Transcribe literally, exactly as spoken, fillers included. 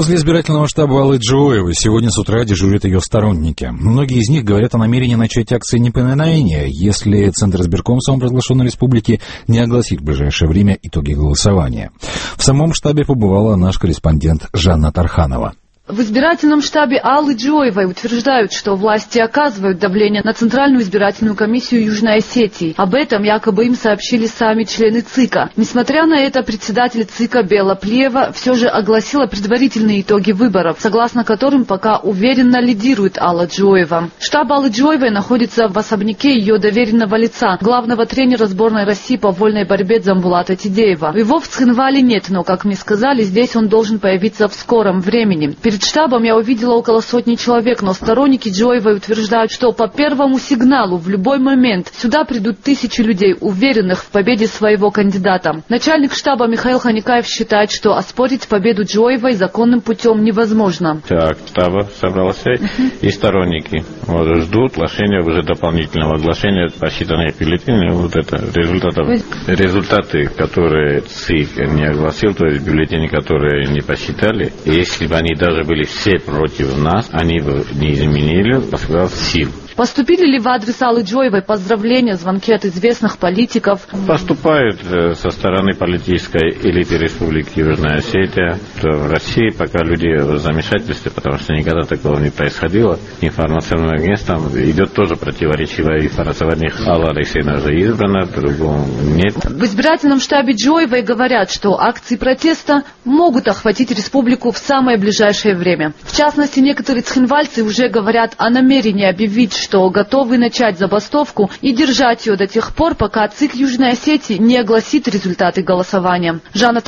Возле избирательного штаба Аллы Джоевой сегодня с утра дежурят ее сторонники. Многие из них говорят о намерении начать акции непоминания, если Центр избирком самопровозглашенной республики не огласит в ближайшее время итоги голосования. В самом штабе побывала наш корреспондент Жанна Тарханова. В избирательном штабе Аллы Джоевой утверждают, что власти оказывают давление на Центральную избирательную комиссию Южной Осетии. Об этом якобы им сообщили сами члены ЦИКа. Несмотря на это, председатель ЦИКа Бела Плиева все же огласила предварительные итоги выборов, согласно которым пока уверенно лидирует Алла Джоева. Штаб Аллы Джоевой находится в особняке ее доверенного лица, главного тренера сборной России по вольной борьбе Дзамбулата Тидеева. Его в Цхинвале нет, но, как мне сказали, здесь он должен появиться в скором времени. Перед штабом я увидела около сотни человек, но сторонники Джоевой утверждают, что по первому сигналу в любой момент сюда придут тысячи людей, уверенных в победе своего кандидата. Начальник штаба Михаил Ханикаев считает, что оспорить победу Джоевой законным путем невозможно. Так, штаба собрался, uh-huh. и сторонники вот, ждут оглашения, уже дополнительного оглашения, посчитанные бюллетени, вот это результатов, результаты, которые ЦИК не огласил, то есть бюллетени, которые не посчитали, если бы они даже были все против нас, они бы не изменили поскольку сил. Поступили ли в адрес Аллы Джоевой поздравления, звонки от известных политиков? Поступают со стороны политической элиты Республики Южная Осетия. В России пока люди в замешательстве, потому что никогда такого не происходило. Информационным агентством идет тоже противоречивое информирование. Алла Алексеевна уже избрана, по-другому нет. В избирательном штабе Джоевой говорят, что акции протеста могут охватить республику в самое ближайшее время. В частности, некоторые цхинвальцы уже говорят о намерении объявить, что готовы начать забастовку и держать ее до тех пор, пока ЦИК Южной Осетии не огласит результаты голосования. Жанна